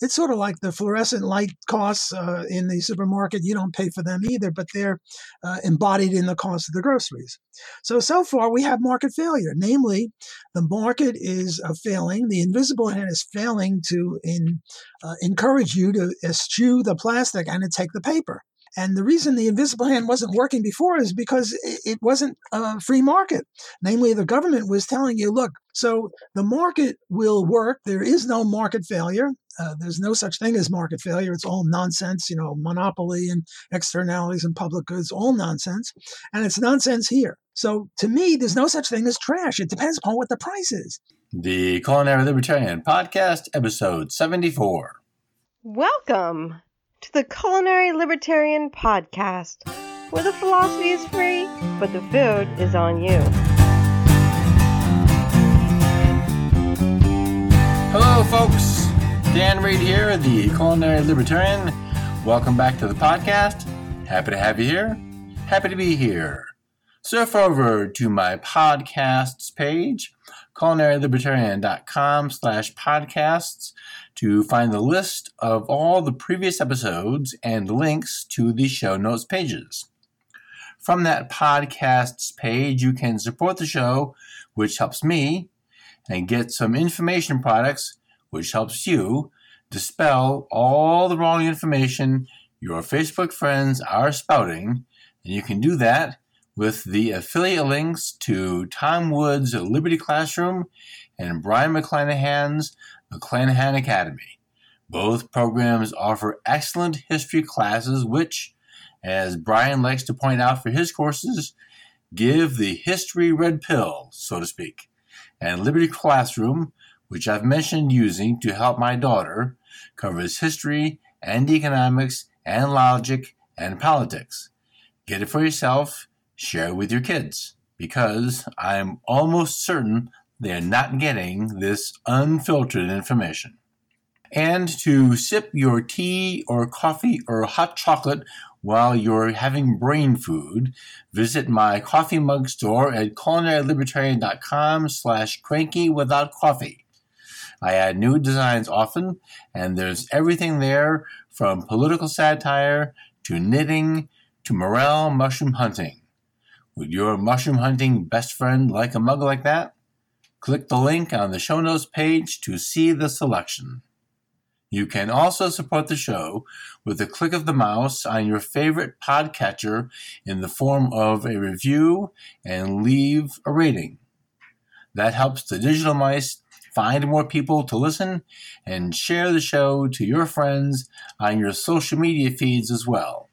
It's sort of like the fluorescent light costs in the supermarket. You don't pay for them either, but they're embodied in the cost of the groceries. So far we have market failure. Namely, the market is failing. The invisible hand is failing to encourage you to eschew the plastic and to take the paper. And the reason the invisible hand wasn't working before is because it wasn't a free market. Namely, the government was telling you, look, so the market will work. There is no market failure. There's no such thing as market failure. It's all nonsense, monopoly and externalities and public goods, all nonsense. And it's nonsense here. So to me, there's no such thing as trash. It depends upon what the price is. The Culinary Libertarian Podcast, episode 74. Welcome to the Culinary Libertarian Podcast, where the philosophy is free, but the food is on you. Hello, folks. Dan Reed here, the Culinary Libertarian. Welcome back to the podcast. Happy to have you here. Happy to be here. Surf over to my podcasts page, culinarylibertarian.com/podcasts, to find the list of all the previous episodes and links to the show notes pages. From that podcasts page, you can support the show, which helps me, and get some information products, which helps you dispel all the wrong information your Facebook friends are spouting. And you can do that with the affiliate links to Tom Wood's Liberty Classroom and Brian McClanahan's McClanahan Academy. Both programs offer excellent history classes which, as Brian likes to point out for his courses, give the history red pill, so to speak. And Liberty Classroom, which I've mentioned using to help my daughter, covers history and economics and logic and politics. Get it for yourself, share it with your kids, because I'm almost certain they're not getting this unfiltered information. And to sip your tea or coffee or hot chocolate while you're having brain food, visit my coffee mug store at culinarylibertarian.com/crankywithoutcoffee. I add new designs often, and there's everything there from political satire to knitting to morel mushroom hunting. Would your mushroom hunting best friend like a mug like that? Click the link on the show notes page to see the selection. You can also support the show with a click of the mouse on your favorite podcatcher in the form of a review and leave a rating. That helps the digital mice find more people to listen and share the show to your friends on your social media feeds as well.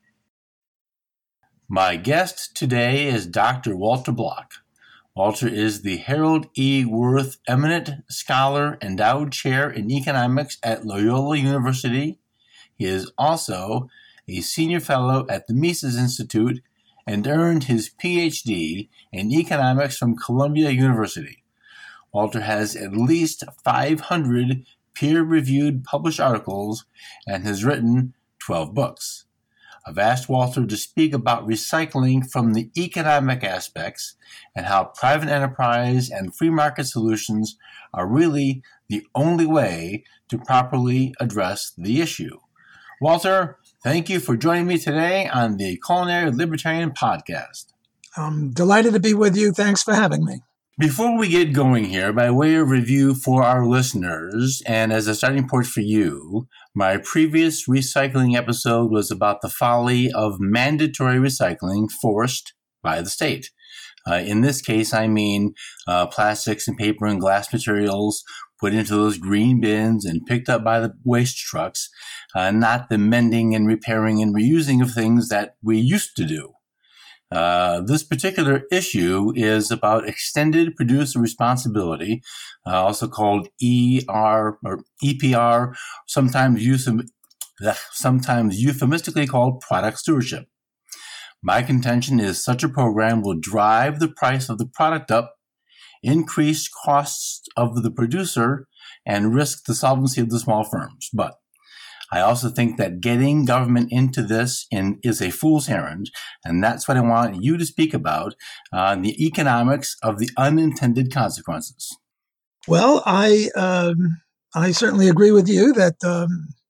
My guest today is Dr. Walter Block. Walter is the Harold E. Wirth Eminent Scholar Endowed Chair in Economics at Loyola University. He is also a Senior Fellow at the Mises Institute and earned his Ph.D. in Economics from Columbia University. Walter has at least 500 peer-reviewed published articles and has written 12 books. I've asked Walter to speak about recycling from the economic aspects and how private enterprise and free market solutions are really the only way to properly address the issue. Walter, thank you for joining me today on the Culinary Libertarian Podcast. I'm delighted to be with you. Thanks for having me. Before we get going here, by way of review for our listeners, and as a starting point for you, my previous recycling episode was about the folly of mandatory recycling forced by the state. In this case, I mean plastics and paper and glass materials put into those green bins and picked up by the waste trucks, not the mending and repairing and reusing of things that we used to do. This particular issue is about extended producer responsibility, also called ER or EPR, sometimes euphemistically called product stewardship. My contention is such a program will drive the price of the product up, increase costs of the producer, and risk the solvency of the small firms. But I also think that getting government into this is a fool's errand, and that's what I want you to speak about, the economics of the unintended consequences. Well, I certainly agree with you that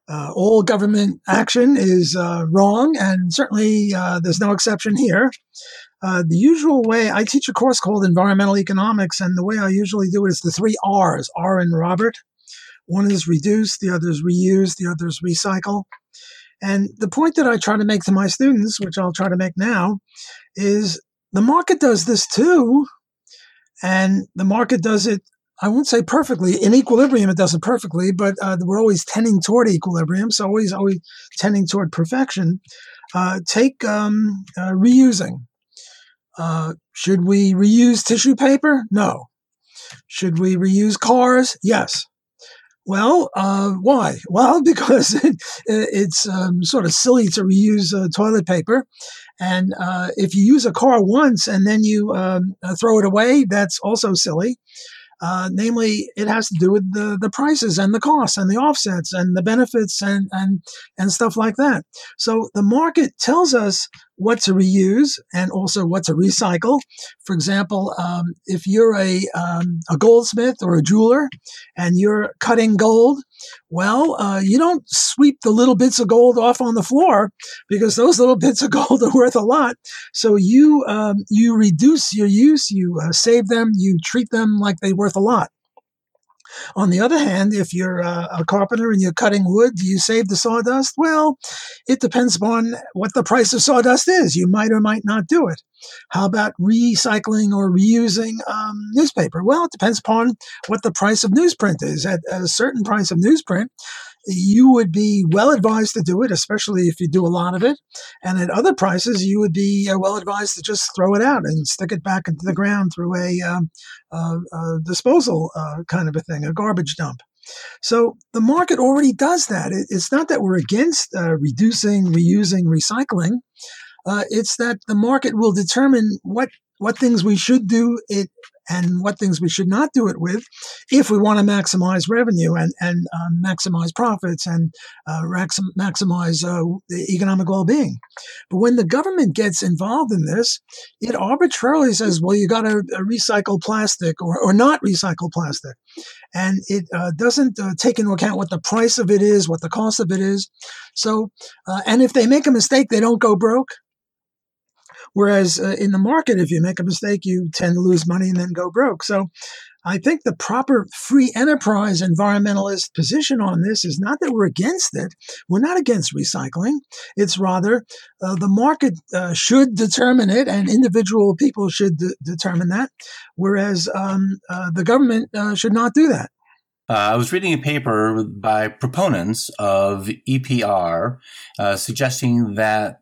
All government action is wrong, and certainly there's no exception here. The usual way, I teach a course called Environmental Economics, and the way I usually do it is the 3 R's, R in Robert. One is reduce, the other is reuse, the other is recycle. And the point that I try to make to my students, which I'll try to make now, is the market does this too, and the market does it, I won't say perfectly. In equilibrium, it does it perfectly, but we're always tending toward equilibrium, so always tending toward perfection. Take reusing. Should we reuse tissue paper? No. Should we reuse cars? Yes. Well, why? Well, because it's sort of silly to reuse toilet paper. And if you use a car once and then you throw it away, that's also silly. Namely, it has to do with the prices and the costs and the offsets and the benefits and stuff like that. So the market tells us what to reuse and also what to recycle. For example, if you're a goldsmith or a jeweler and you're cutting gold, well, you don't sweep the little bits of gold off on the floor because those little bits of gold are worth a lot. So you reduce your use, you save them, you treat them like they're worth a lot. On the other hand, if you're a carpenter and you're cutting wood, do you save the sawdust? Well, it depends upon what the price of sawdust is. You might or might not do it. How about recycling or reusing newspaper? Well, it depends upon what the price of newsprint is. At a certain price of newsprint, you would be well advised to do it, especially if you do a lot of it. And at other prices, you would be well advised to just throw it out and stick it back into the ground through a disposal kind of a thing, a garbage dump. So the market already does that. It's not that we're against reducing, reusing, recycling. It's that the market will determine what things we should do it and what things we should not do it with if we want to maximize revenue and maximize profits and maximize economic well-being. But when the government gets involved in this, it arbitrarily says, well, you got to recycle plastic or not recycle plastic. And it doesn't take into account what the price of it is, what the cost of it is. So, and if they make a mistake, they don't go broke. Whereas in the market, if you make a mistake, you tend to lose money and then go broke. So I think the proper free enterprise environmentalist position on this is not that we're against it. We're not against recycling. It's rather the market should determine it and individual people should determine that, whereas the government should not do that. I was reading a paper by proponents of EPR suggesting that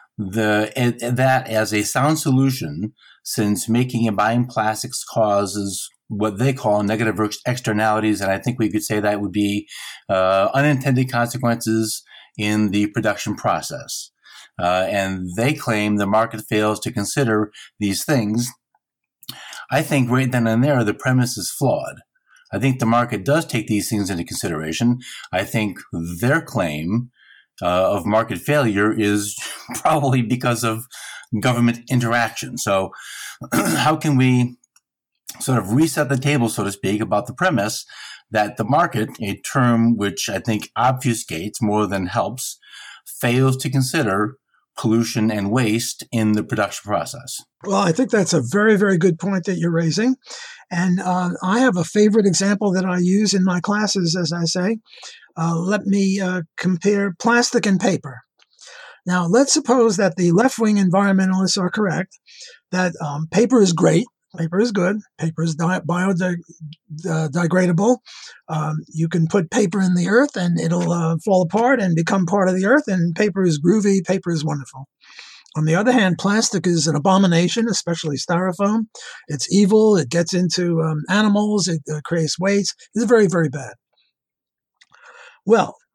that as a sound solution, since making and buying plastics causes what they call negative externalities, and I think we could say that would be unintended consequences in the production process. And they claim the market fails to consider these things. I think right then and there, the premise is flawed. I think the market does take these things into consideration. I think their claim of market failure is probably because of government interaction. So how can we sort of reset the table, so to speak, about the premise that the market, a term which I think obfuscates more than helps, fails to consider pollution and waste in the production process? Well, I think that's a very, very good point that you're raising. And I have a favorite example that I use in my classes, as I say. Let me compare plastic and paper. Now, let's suppose that the left-wing environmentalists are correct, that paper is great, paper is good, paper is biodegradable. You can put paper in the earth and it'll fall apart and become part of the earth, and paper is groovy, paper is wonderful. On the other hand, plastic is an abomination, especially styrofoam. It's evil, it gets into animals, it creates waste. It's very, very bad. Well,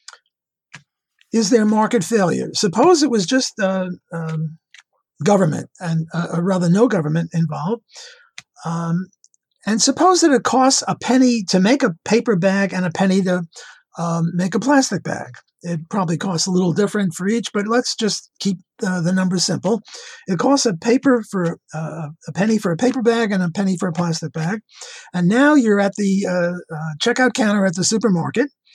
is there market failure? Suppose it was just government, and rather no government involved. And suppose that it costs a penny to make a paper bag and a penny to make a plastic bag. It probably costs a little different for each, but let's just keep the numbers simple. It costs a penny for a paper bag and a penny for a plastic bag. And now you're at the checkout counter at the supermarket,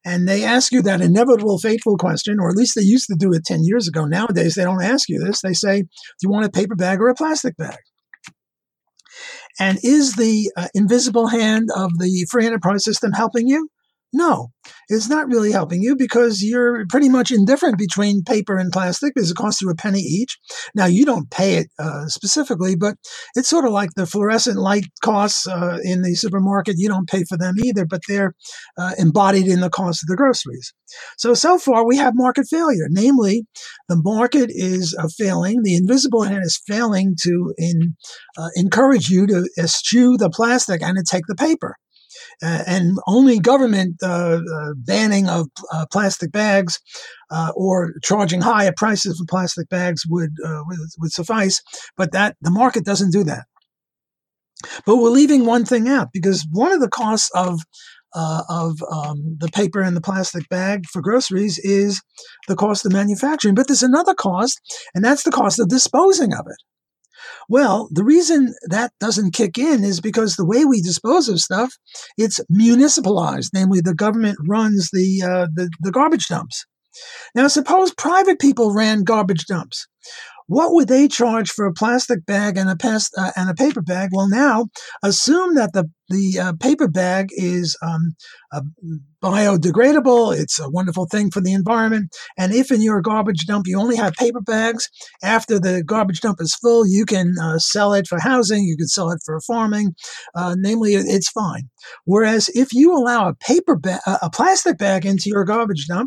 And they ask you that inevitable, fateful question, or at least they used to do it 10 years ago. Nowadays, they don't ask you this. They say, do you want a paper bag or a plastic bag? And is the invisible hand of the free enterprise system helping you? No, it's not really helping you because you're pretty much indifferent between paper and plastic because it costs you a penny each. Now, you don't pay it specifically, but it's sort of like the fluorescent light costs in the supermarket. You don't pay for them either, but they're embodied in the cost of the groceries. So far, we have market failure. Namely, the market is failing. The invisible hand is failing to encourage you to eschew the plastic and to take the paper. And only government banning of plastic bags or charging higher prices for plastic bags would suffice. But the market doesn't do that. But we're leaving one thing out because one of the costs of the paper and the plastic bag for groceries is the cost of manufacturing. But there's another cost, and that's the cost of disposing of it. Well, the reason that doesn't kick in is because the way we dispose of stuff, it's municipalized. Namely, the government runs the garbage dumps. Now, suppose private people ran garbage dumps. What would they charge for a plastic bag and a paper bag? Well, now assume that the paper bag is biodegradable. It's a wonderful thing for the environment. And if in your garbage dump you only have paper bags, after the garbage dump is full, you can sell it for housing. You can sell it for farming. Namely, it's fine. Whereas if you allow a plastic bag into your garbage dump,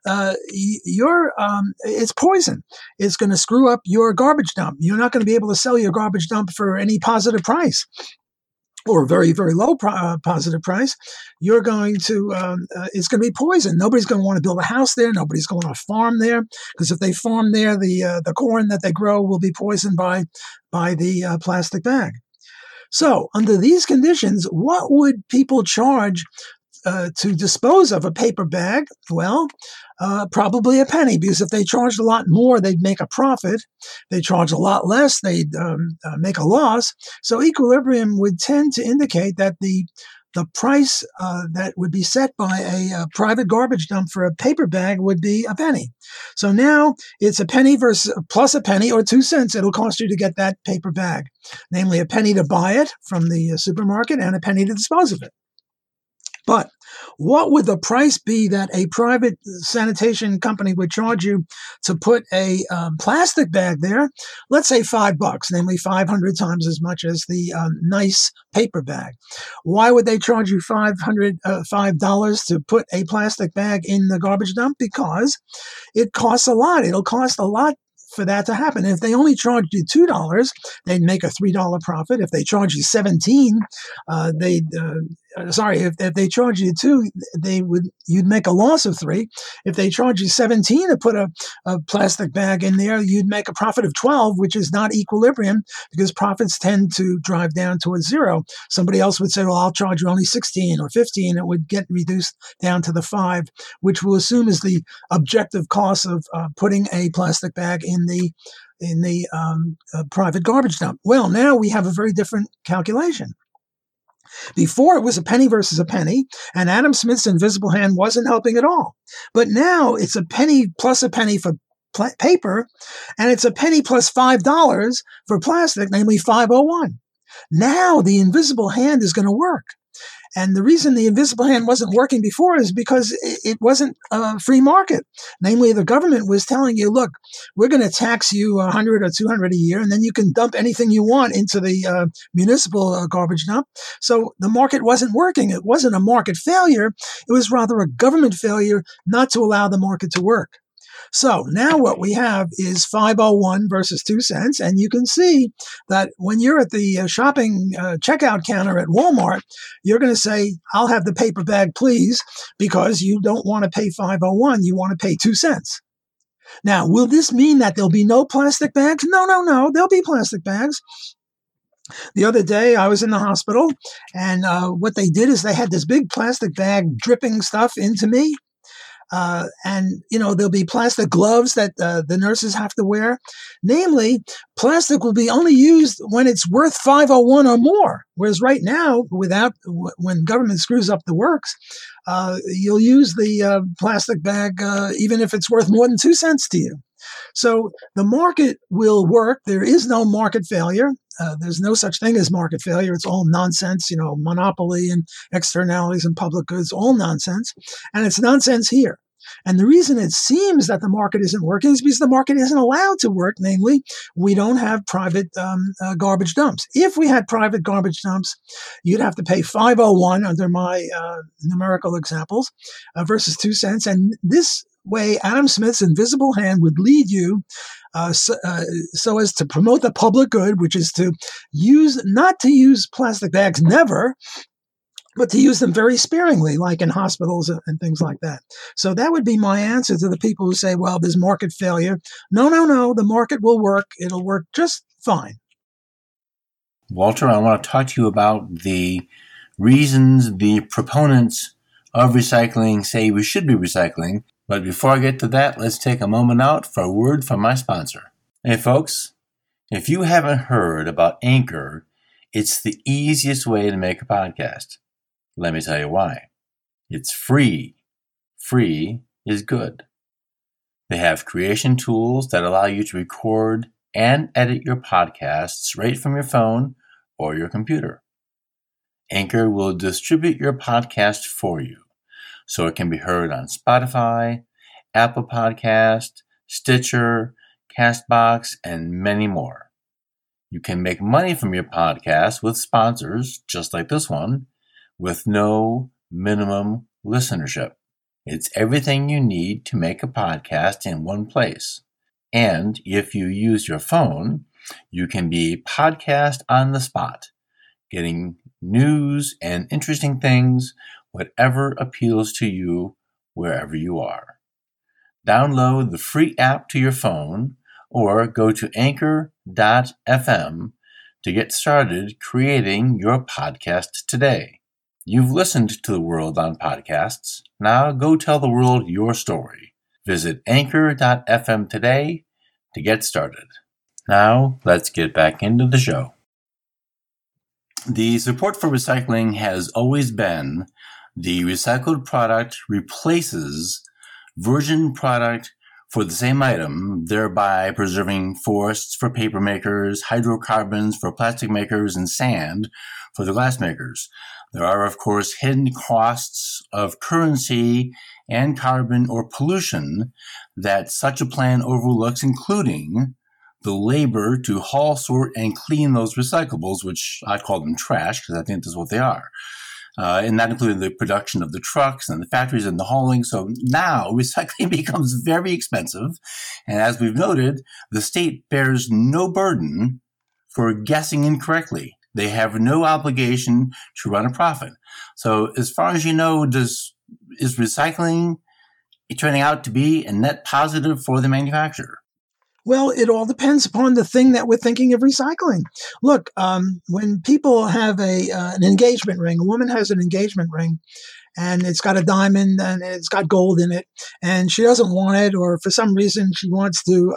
it's poison. It's going to screw up your garbage dump. You're not going to be able to sell your garbage dump for any positive price, or a very, very low positive price. You're going to, it's going to be poison. Nobody's going to want to build a house there. Nobody's going to farm there, because if they farm there, the corn that they grow will be poisoned by the plastic bag. So under these conditions, what would people charge to dispose of a paper bag? Well, probably a penny, because if they charged a lot more, they'd make a profit. They charge a lot less, they'd make a loss. So equilibrium would tend to indicate that the price that would be set by a private garbage dump for a paper bag would be a penny. So now it's a penny plus a penny or 2 cents it'll cost you to get that paper bag. Namely, a penny to buy it from the supermarket and a penny to dispose of it. But what would the price be that a private sanitation company would charge you to put a plastic bag there? Let's say $5, namely 500 times as much as the nice paper bag. Why would they charge you $5 to put a plastic bag in the garbage dump? Because it costs a lot. It'll cost a lot for that to happen. If they only charged you $2, they'd make a $3 profit. If they charge you $17, if they charge you $2, you'd make a loss of $3. If they charge you $17 to put a plastic bag in there, you'd make a profit of $12, which is not equilibrium, because profits tend to drive down towards zero. Somebody else would say, well, I'll charge you only $16 or $15. It would get reduced down to the $5, which we'll assume is the objective cost of putting a plastic bag in the private garbage dump. Well, now we have a very different calculation. Before, it was a penny versus a penny, and Adam Smith's invisible hand wasn't helping at all. But now it's a penny plus a penny for paper, and it's a penny plus $5 for plastic, namely 501. Now the invisible hand is going to work. And the reason the invisible hand wasn't working before is because it wasn't a free market. Namely, the government was telling you, look, we're going to tax you $100 or $200 a year, and then you can dump anything you want into the municipal garbage dump. So the market wasn't working. It wasn't a market failure. It was rather a government failure not to allow the market to work. So now what we have is 501 versus 2 cents. And you can see that when you're at the shopping checkout counter at Walmart, you're going to say, I'll have the paper bag, please, because you don't want to pay 501. You want to pay 2 cents. Now, will this mean that there'll be no plastic bags? No. There'll be plastic bags. The other day, I was in the hospital, and what they did is they had this big plastic bag dripping stuff into me. And, there'll be plastic gloves that the nurses have to wear. Namely, plastic will be only used when it's worth 501 or more. Whereas right now, when government screws up the works, you'll use the plastic bag even if it's worth more than 2 cents to you. So the market will work. There is no market failure. There's no such thing as market failure. It's all nonsense, monopoly and externalities and public goods, all nonsense. And it's nonsense here. And the reason it seems that the market isn't working is because the market isn't allowed to work. Namely, we don't have private garbage dumps. If we had private garbage dumps, you'd have to pay 501 under my numerical examples versus 2 cents. And this way, Adam Smith's invisible hand would lead you so as to promote the public good, which is not to use plastic bags never, but to use them very sparingly, like in hospitals and things like that. So that would be my answer to the people who say, well, there's market failure. No, the market will work. It'll work just fine. Walter, I want to talk to you about the reasons the proponents of recycling say we should be recycling. But before I get to that, let's take a moment out for a word from my sponsor. Hey, folks, if you haven't heard about Anchor, it's the easiest way to make a podcast. Let me tell you why. It's free. Free is good. They have creation tools that allow you to record and edit your podcasts right from your phone or your computer. Anchor will distribute your podcast for you, so it can be heard on Spotify, Apple Podcast, Stitcher, CastBox, and many more. You can make money from your podcast with sponsors, just like this one, with no minimum listenership. It's everything you need to make a podcast in one place. And if you use your phone, you can be podcast on the spot, getting news and interesting things, whatever appeals to you, wherever you are. Download the free app to your phone or go to anchor.fm to get started creating your podcast today. You've listened to the world on podcasts. Now go tell the world your story. Visit anchor.fm today to get started. Now let's get back into the show. The support for recycling has always been the recycled product replaces virgin product for the same item, thereby preserving forests for paper makers, hydrocarbons for plastic makers, and sand for the glass makers. There are, of course, hidden costs of currency and carbon or pollution that such a plan overlooks, including the labor to haul, sort, and clean those recyclables, which I call them trash because I think that's what they are. And that included the production of the trucks and the factories and the hauling. So now recycling becomes very expensive. And as we've noted, the state bears no burden for guessing incorrectly. They have no obligation to run a profit. So as far as you know, is recycling turning out to be a net positive for the manufacturer? Well, it all depends upon the thing that we're thinking of recycling. Look, when people have an engagement ring, a woman has an engagement ring, and it's got a diamond and it's got gold in it, and she doesn't want it, or for some reason she wants to,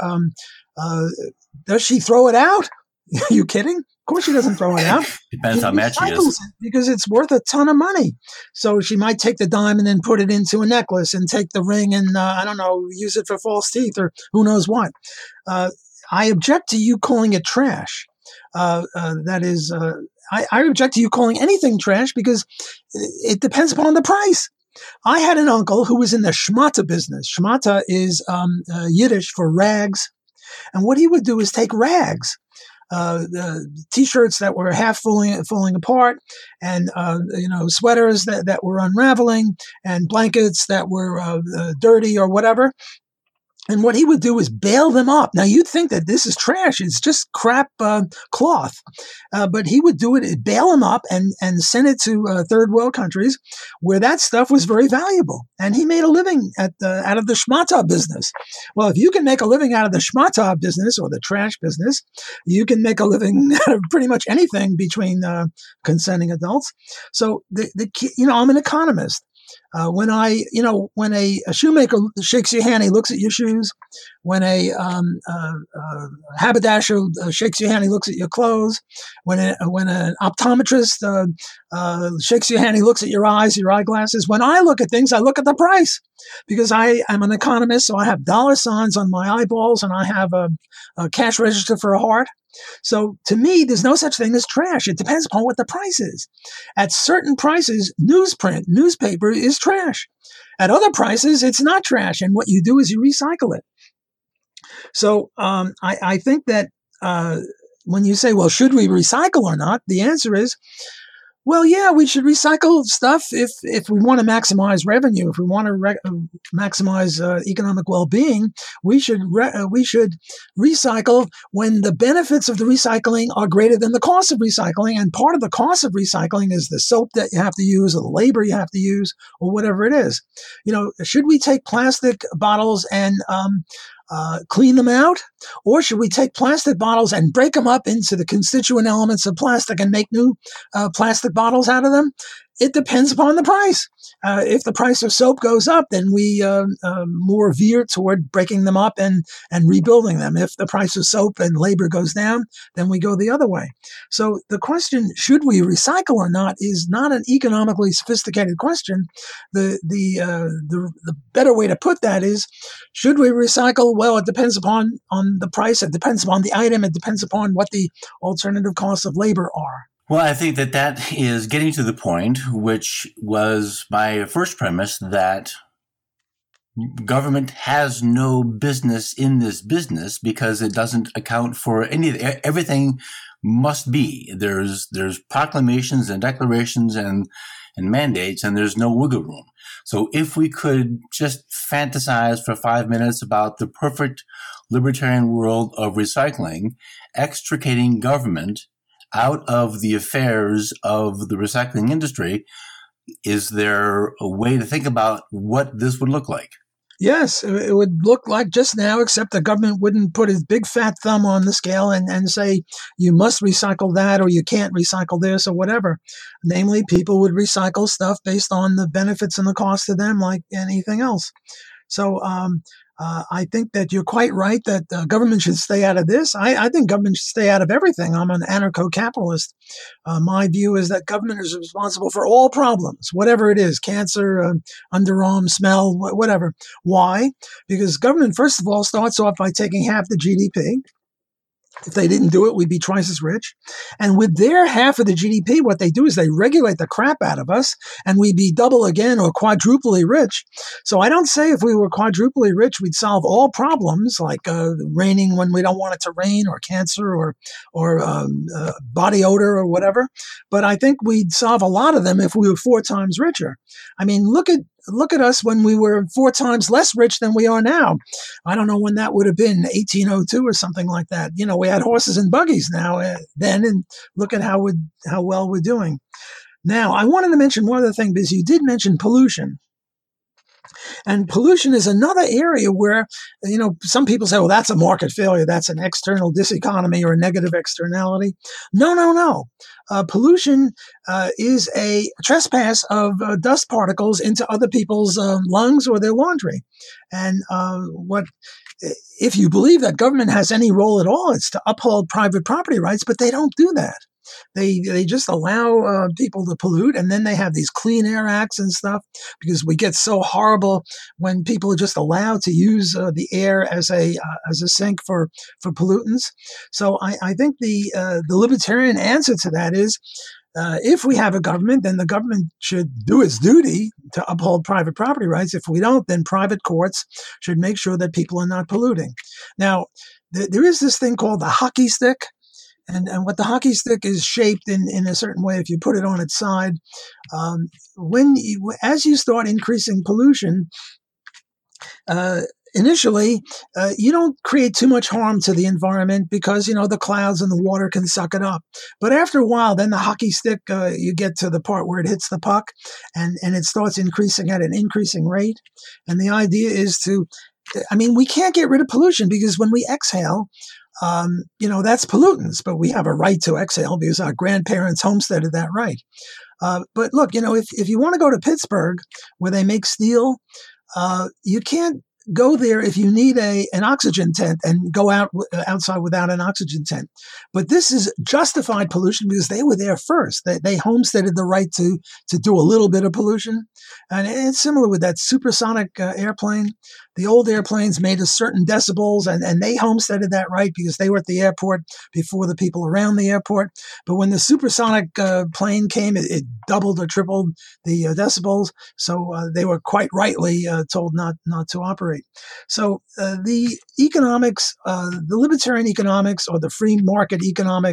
does she throw it out? Are you kidding? Of course she doesn't throw it out. Depends how much she is. Because it's worth a ton of money. So she might take the diamond and put it into a necklace and take the ring and, use it for false teeth or who knows what. I object to you calling it trash. I object to you calling anything trash because it depends upon the price. I had an uncle who was in the schmata business. Schmata is Yiddish for rags. And what he would do is take rags, T-shirts that were half falling apart, and sweaters that were unraveling, and blankets that were dirty or whatever. And what he would do is bail them up. Now, you'd think that this is trash. It's just crap cloth. But he would do it, bail them up and send it to third world countries where that stuff was very valuable. And he made a living out of the schmata business. Well, if you can make a living out of the schmata business or the trash business, you can make a living out of pretty much anything between consenting adults. So, I'm an economist. When a shoemaker shakes your hand, he looks at your shoes. When a haberdasher shakes your hand, he looks at your clothes. When an optometrist shakes your hand, he looks at your eyes, your eyeglasses. When I look at things, I look at the price because I am an economist, so I have dollar signs on my eyeballs and I have a cash register for a heart. So to me, there's no such thing as trash. It depends upon what the price is. At certain prices, newspaper is trash. At other prices, it's not trash. And what you do is you recycle it. So I think that when you say, well, should we recycle or not? The answer is, well, yeah, we should recycle stuff if we want to maximize revenue, if we want to maximize economic well-being. We should recycle when the benefits of the recycling are greater than the cost of recycling. And part of the cost of recycling is the soap that you have to use, or the labor you have to use, or whatever it is. Should we take plastic bottles and clean them out? Or should we take plastic bottles and break them up into the constituent elements of plastic and make new plastic bottles out of them? It depends upon the price. If the price of soap goes up, then we more veer toward breaking them up and rebuilding them. If the price of soap and labor goes down, then we go the other way. So the question, should we recycle or not, is not an economically sophisticated question. The better way to put that is, should we recycle? Well, it depends upon the price. It depends upon the item. It depends upon what the alternative costs of labor are. Well, I think that is getting to the point, which was my first premise, that government has no business in this business because it doesn't account for everything must be. There's proclamations and declarations and mandates, and there's no wiggle room. So if we could just fantasize for 5 minutes about the perfect libertarian world of recycling, extricating government out of the affairs of the recycling industry, is there a way to think about what this would look like? Yes, it would look like just now, except the government wouldn't put his big fat thumb on the scale and say, you must recycle that or you can't recycle this or whatever. Namely, people would recycle stuff based on the benefits and the cost to them like anything else. So I think that you're quite right that government should stay out of this. I think government should stay out of everything. I'm an anarcho-capitalist. My view is that government is responsible for all problems, whatever it is, cancer, underarm smell, whatever. Why? Because government, first of all, starts off by taking half the GDP. If they didn't do it, we'd be twice as rich. And with their half of the GDP, what they do is they regulate the crap out of us, and we'd be double again or quadruply rich. So I don't say if we were quadruply rich, we'd solve all problems like raining when we don't want it to rain, or cancer, or body odor, or whatever. But I think we'd solve a lot of them if we were 4 times richer. I mean, look at us when we were 4 times less rich than we are now. I don't know when that would have been, 1802 or something like that. We had horses and buggies now then, and look at how well we're doing. Now, I wanted to mention one other thing, because you did mention pollution. And pollution is another area where, some people say, well, that's a market failure. That's an external diseconomy or a negative externality. No. Pollution is a trespass of dust particles into other people's lungs or their laundry. And if you believe that government has any role at all, it's to uphold private property rights, but they don't do that. They just allow people to pollute, and then they have these Clean Air Acts and stuff, because we get so horrible when people are just allowed to use the air as a sink for pollutants. So I think the libertarian answer to that is, if we have a government, then the government should do its duty to uphold private property rights. If we don't, then private courts should make sure that people are not polluting. Now, there is this thing called the hockey stick. And what the hockey stick is shaped in a certain way, if you put it on its side, as you start increasing pollution, initially, you don't create too much harm to the environment because, the clouds and the water can suck it up. But after a while, then the hockey stick, you get to the part where it hits the puck and it starts increasing at an increasing rate. And the idea is we can't get rid of pollution because when we exhale, that's pollutants, but we have a right to exhale because our grandparents homesteaded that right. But look, if you want to go to Pittsburgh, where they make steel, you can't go there if you need an oxygen tent and go outside without an oxygen tent. But this is justified pollution because they were there first. They homesteaded the right to do a little bit of pollution. And it's similar with that supersonic airplane. The old airplanes made a certain decibels, and they homesteaded that right because they were at the airport before the people around the airport. But when the supersonic plane came, it doubled or tripled the decibels. So they were quite rightly told not to operate. So the economics, the libertarian economics, or the free market economic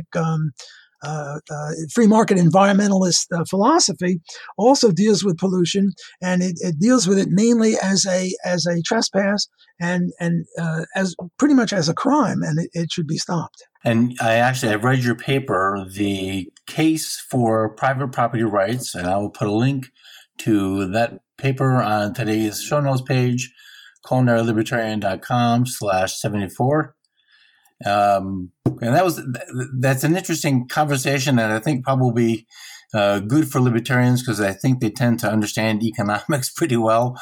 free market environmentalist philosophy also deals with pollution, and it deals with it mainly as a trespass and as pretty much as a crime, and it should be stopped. And I've read your paper, The Case for Private Property Rights, and I will put a link to that paper on today's show notes page, culinarylibertarian.com/74. And that's an interesting conversation, and I think probably good for libertarians because I think they tend to understand economics pretty well.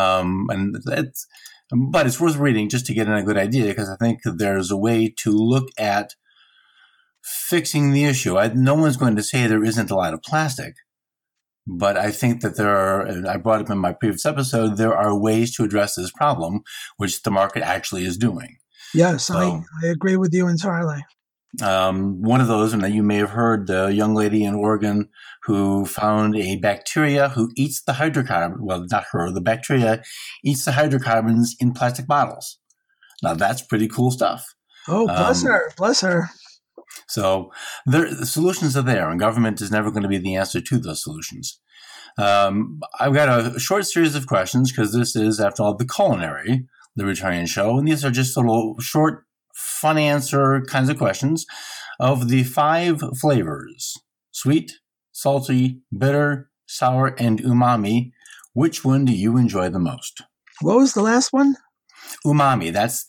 But it's worth reading just to get a good idea, because I think there's a way to look at fixing the issue. No one's going to say there isn't a lot of plastic, but I think that there are, and I brought up in my previous episode, there are ways to address this problem, which the market actually is doing. Yes, so, I agree with you entirely. One of those, and you may have heard the young lady in Oregon who found a bacteria who eats the hydrocarbon. Well, not her, the bacteria eats the hydrocarbons in plastic bottles. Now, that's pretty cool stuff. Oh, bless her. So the solutions are there, and government is never going to be the answer to those solutions. I've got a short series of questions because this is, after all, the Culinary Libertarian Show, and these are just little short, fun answer kinds of questions. Of the 5 flavors, sweet, salty, bitter, sour, and umami, which one do you enjoy the most? What was the last one? Umami. That's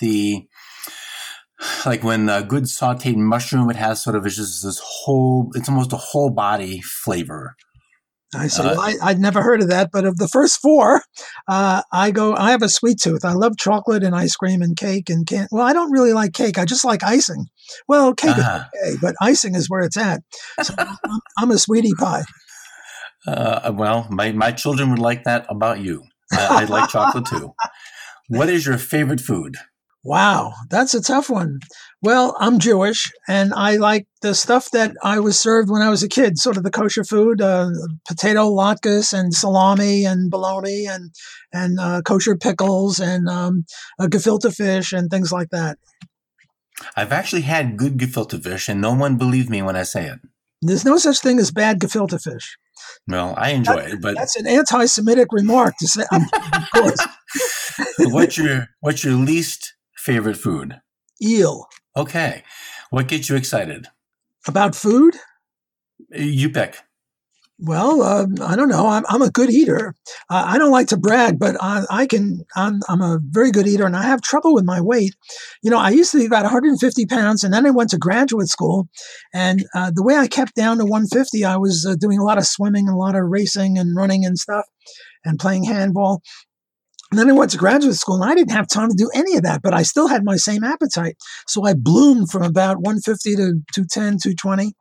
like when a good sauteed mushroom, it has sort of, it's just this whole, it's almost a whole body flavor. I see. Well, I'd never heard of that, but of the first 4, I have a sweet tooth. I love chocolate and ice cream and cake and well, I don't really like cake. I just like icing. Well, cake is okay, but icing is where it's at. So I'm a sweetie pie. Well, my children would like that about you. I like chocolate too. What is your favorite food? Wow, that's a tough one. Well, I'm Jewish, and I like the stuff that I was served when I was a kid, sort of the kosher food, potato latkes and salami and bologna and kosher pickles and gefilte fish and things like that. I've actually had good gefilte fish, and no one believed me when I say it. There's no such thing as bad gefilte fish. Well, I enjoy it, but that's an anti-Semitic remark to say. Of course. What's your least favorite food? Eel. Okay. What gets you excited? About food? You pick. Well, I don't know. I'm a good eater. I don't like to brag, but I'm a very good eater, and I have trouble with my weight. I used to be about 150 pounds, and then I went to graduate school, and the way I kept down to 150, I was doing a lot of swimming, a lot of racing and running and stuff, and playing handball. And then I went to graduate school, and I didn't have time to do any of that, but I still had my same appetite. So I bloomed from about 150 to 210, 220.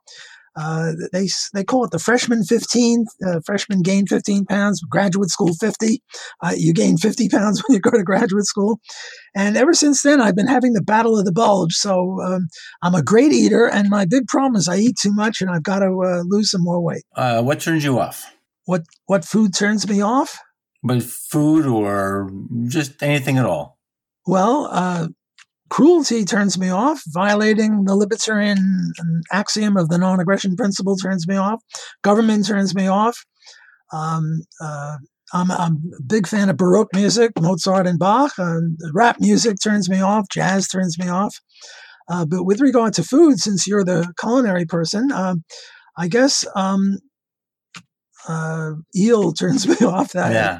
They call it the freshman 15. Freshmen gain 15 pounds, graduate school 50. You gain 50 pounds when you go to graduate school. And ever since then, I've been having the battle of the bulge. So I'm a great eater, and my big problem is I eat too much, and I've got to lose some more weight. What turns you off? What food turns me off? But food or just anything at all? Well, cruelty turns me off. Violating the libertarian axiom of the non-aggression principle turns me off. Government turns me off. I'm a big fan of Baroque music, Mozart and Bach. Rap music turns me off. Jazz turns me off. But with regard to food, since you're the culinary person, I guess eel turns me off.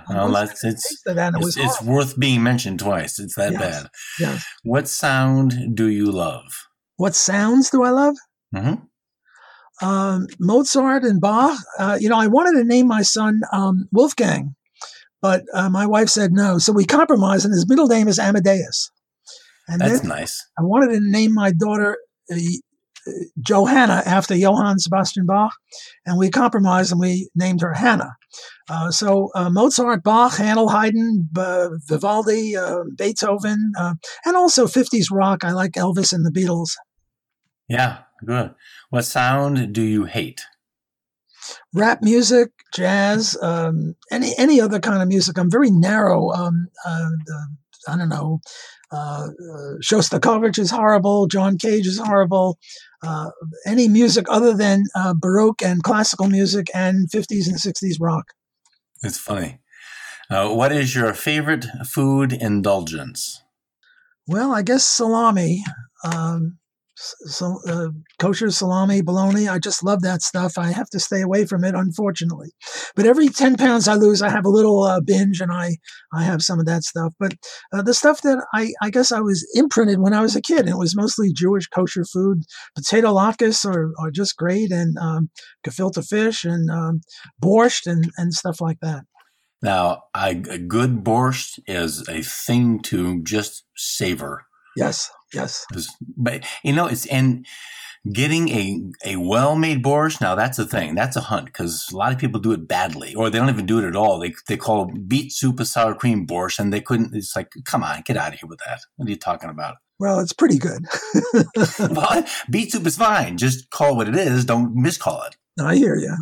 It's worth being mentioned twice. It's that bad. Yes. What sound do you love? What sounds do I love? Mm-hmm. Mozart and Bach. I wanted to name my son Wolfgang, but my wife said no. So we compromised, and his middle name is Amadeus. And That's then nice. I wanted to name my daughter Johanna after Johann Sebastian Bach, and we compromised and we named her Hannah. So Mozart, Bach, Handel, Haydn, Vivaldi, Beethoven, and also 50s rock. I like Elvis and the Beatles. Yeah, good. What sound do you hate? Rap music, jazz, any other kind of music. I'm very narrow. I don't know. Shostakovich is horrible. John Cage is horrible. Any music other than Baroque and classical music and 50s and 60s rock. It's funny. What is your favorite food indulgence? Well, I guess salami. Kosher salami, bologna. I just love that stuff. I have to stay away from it, unfortunately. But every 10 pounds I lose, I have a little binge, and I have some of that stuff. But the stuff that I guess I was imprinted when I was a kid, it was mostly Jewish kosher food. Potato latkes are just great, and gefilte fish and borscht and stuff like that. Now, a good borscht is a thing to just savor. Yes. But, it's and getting a well-made borscht, now that's a thing. That's a hunt, because a lot of people do it badly, or they don't even do it at all. They call beet soup a sour cream borscht, and they couldn't. It's like, come on, get out of here with that. What are you talking about? Well, it's pretty good. Well, beet soup is fine. Just call it what it is. Don't miscall it. I hear you.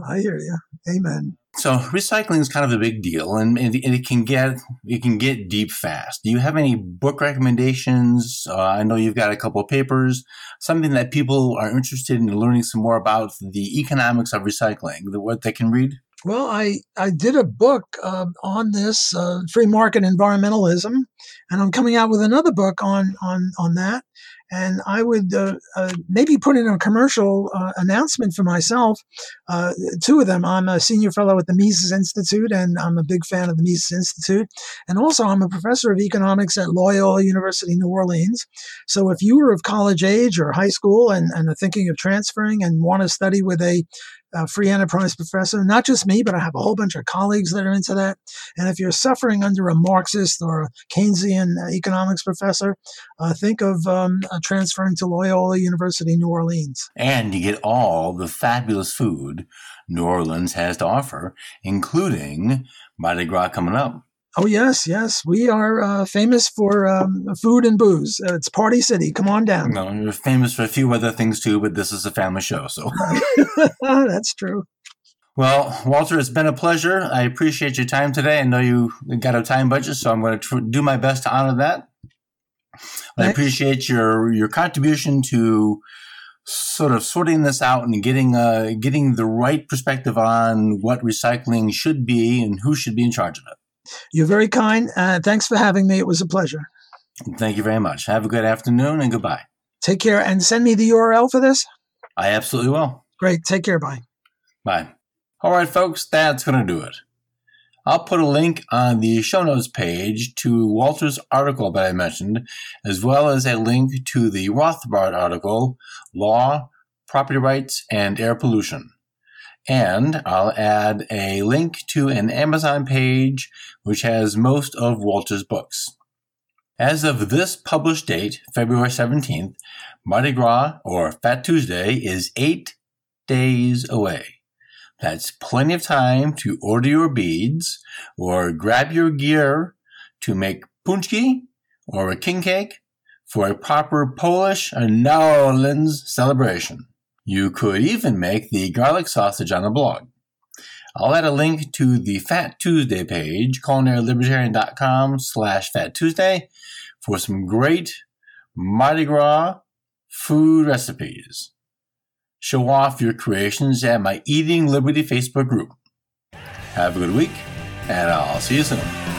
Amen. So recycling is kind of a big deal, and it can get deep fast. Do you have any book recommendations? I know you've got a couple of papers, something that people are interested in learning some more about the economics of recycling, what they can read. Well, I did a book on this free market environmentalism, and I'm coming out with another book on that. And I would maybe put in a commercial announcement for myself. Two of them. I'm a senior fellow at the Mises Institute, and I'm a big fan of the Mises Institute. And also, I'm a professor of economics at Loyola University, New Orleans. So if you are of college age or high school and are thinking of transferring and want to study with a free enterprise professor, not just me, but I have a whole bunch of colleagues that are into that. And if you're suffering under a Marxist or a Keynesian economics professor, think of transferring to Loyola University, New Orleans. And you get all the fabulous food New Orleans has to offer, including Mardi Gras coming up. Oh, yes. We are famous for food and booze. It's Party City. Come on down. No, you're famous for a few other things, too, but this is a family show, so. That's true. Well, Walter, it's been a pleasure. I appreciate your time today. I know you got a time budget, so I'm going to do my best to honor that. I appreciate your contribution to sort of sorting this out and getting the right perspective on what recycling should be and who should be in charge of it. You're very kind. Thanks for having me. It was a pleasure. Thank you very much. Have a good afternoon and goodbye. Take care, and send me the URL for this. I absolutely will. Great. Take care. Bye. Bye. All right, folks, that's going to do it. I'll put a link on the show notes page to Walter's article that I mentioned, as well as a link to the Rothbard article, Law, Property Rights, and Air Pollution. And I'll add a link to an Amazon page which has most of Walter's books. As of this published date, February 17th, Mardi Gras, or Fat Tuesday, is 8 days away. That's plenty of time to order your beads or grab your gear to make punchki or a king cake for a proper Polish or New Orleans celebration. You could even make the garlic sausage on the blog. I'll add a link to the Fat Tuesday page, culinarylibertarian.com/Fat Tuesday, for some great Mardi Gras food recipes. Show off your creations at my Eating Liberty Facebook group. Have a good week, and I'll see you soon.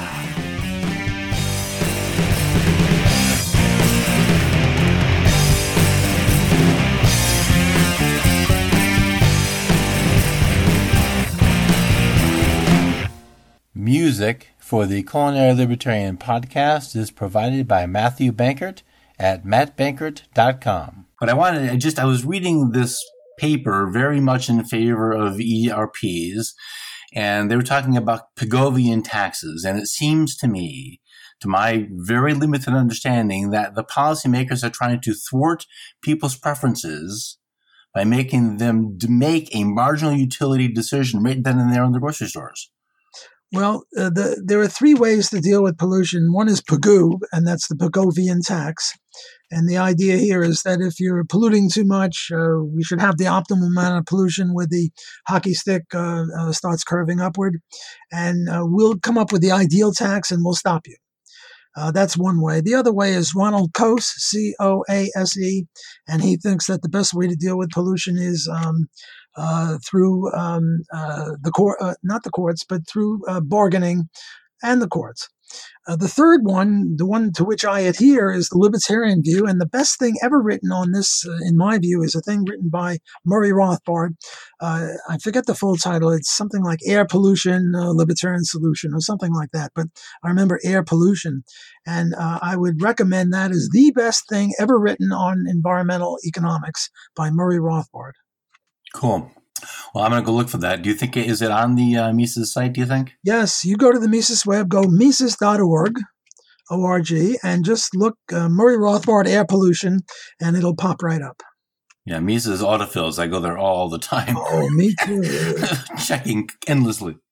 Music for the Culinary Libertarian podcast is provided by Matthew Bankert at mattbankert.com. But I was reading this paper very much in favor of ERPs, and they were talking about Pigovian taxes. And it seems to me, to my very limited understanding, that the policymakers are trying to thwart people's preferences by making them make a marginal utility decision right then and there in the grocery stores. Well, there are three ways to deal with pollution. One is PAGOO, and that's the Pigovian tax. And the idea here is that if you're polluting too much, we should have the optimal amount of pollution where the hockey stick starts curving upward. And we'll come up with the ideal tax and we'll stop you. That's one way. The other way is Ronald Coase, C-O-A-S-E, and he thinks that the best way to deal with pollution is through the court, not the courts, but through bargaining and the courts. The third one, the one to which I adhere, is the libertarian view. And the best thing ever written on this, in my view, is a thing written by Murray Rothbard. I forget the full title. It's something like Air Pollution, Libertarian Solution, or something like that. But I remember Air Pollution. And I would recommend that as the best thing ever written on environmental economics by Murray Rothbard. Cool. Well, I'm going to go look for that. Do you think, is it on the Mises site, do you think? Yes, you go to the Mises web, go Mises.org, O-R-G, and just look Murray Rothbard Air Pollution, and it'll pop right up. Yeah, Mises autofills. I go there all the time. Oh, me too. Checking endlessly.